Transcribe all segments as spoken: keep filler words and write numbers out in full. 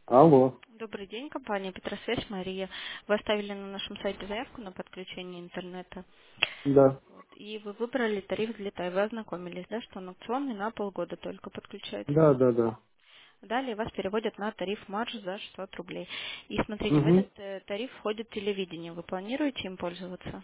Алло. Добрый день, компания Петросвязь, Мария. Вы оставили на нашем сайте заявку на подключение интернета. Да. Вот. И вы выбрали тариф «Взлетай». Вы ознакомились, да, что он акционный на полгода только подключается. Да, да, да. Далее вас переводят на тариф «Марш» за шестьсот рублей. И смотрите, в Угу. этот э, тариф входит телевидение. Вы планируете им пользоваться?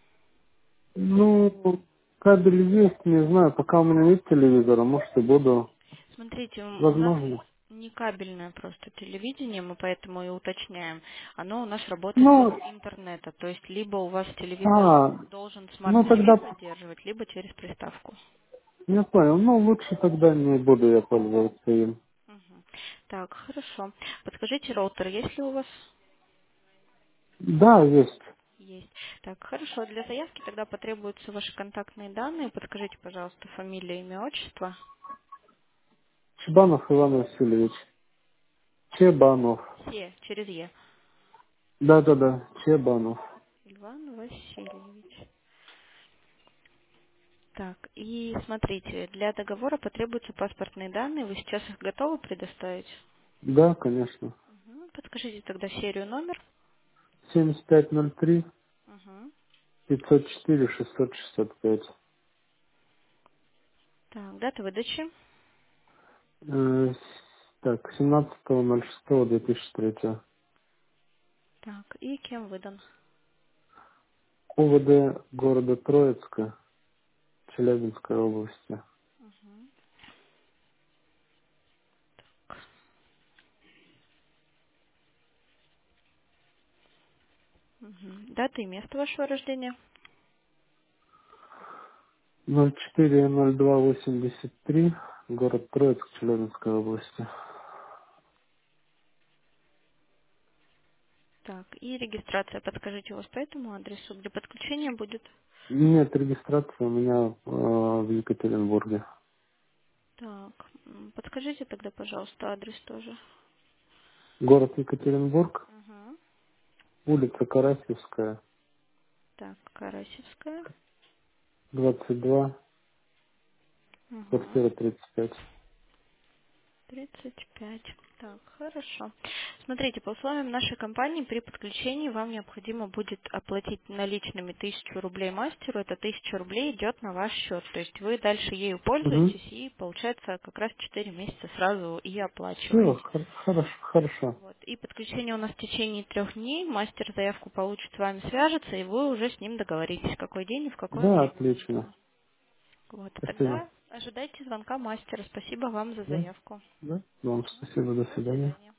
Ну, кабель есть, не знаю, пока у меня есть телевизор, а может и буду. Смотрите, м, у нас Возможно. не кабельное просто телевидение, мы поэтому и уточняем. Оно у нас работает от Ну, интернета, то есть либо у вас телевизор а, должен ну смарт-ти ви тогда, поддерживать, либо через приставку. я понял, ну лучше тогда не буду я пользоваться им. Мгм. Так, хорошо. Подскажите, роутер есть ли у вас? Да, есть. Есть. Так, хорошо. Для заявки тогда потребуются ваши контактные данные. Подскажите, пожалуйста, фамилия, имя, отчество. Чебанов Иван Васильевич. Чебанов. Все, через Е. Да, да, да, Чебанов. Иван Васильевич. Так, и смотрите, для договора потребуются паспортные данные. Вы сейчас их готовы предоставить? Да, конечно. Мгм. Подскажите тогда серию, номер. семьдесят пять ноль три Мгм. пятьсот четыре шестьсот шестьдесят пять. Так, дата выдачи. Э, с- так, семнадцатого ноль шестого две тысячи третьего. Так, и кем выдан? ОВД города Троицка, Челябинской области. Мгм. Мгм. Дата и место вашего рождения. ноль четыре ноль два восемьдесят три, город Троицк, Челябинской области. Так, и регистрация. Подскажите, у вас по этому адресу, где подключение будет? Нет, регистрация у меня э, в Екатеринбурге. Так, м, подскажите тогда, пожалуйста, адрес тоже. Город Екатеринбург, Угу. улица Карасевская, Так, Карасевская. двадцать два, Угу. квартира тридцать пять. тридцать пять. Так, хорошо. Смотрите, по условиям нашей компании при подключении вам необходимо будет оплатить наличными тысячу рублей мастеру. Это тысяча рублей идет на ваш счет. То есть вы дальше ею Угу. пользуетесь и получается как раз четыре месяца сразу и Все, оплачиваете. хорошо, хорошо. Вот. И подключение у нас в течение трех дней. Мастер заявку получит, с вами свяжется, и вы уже с ним договоритесь, в какой день и в какое Да, время вам отлично. нужно. Вот. Спасибо. Тогда ожидайте звонка мастера. Спасибо вам за Да, заявку. да. Вам спасибо, до До свидания. свидания.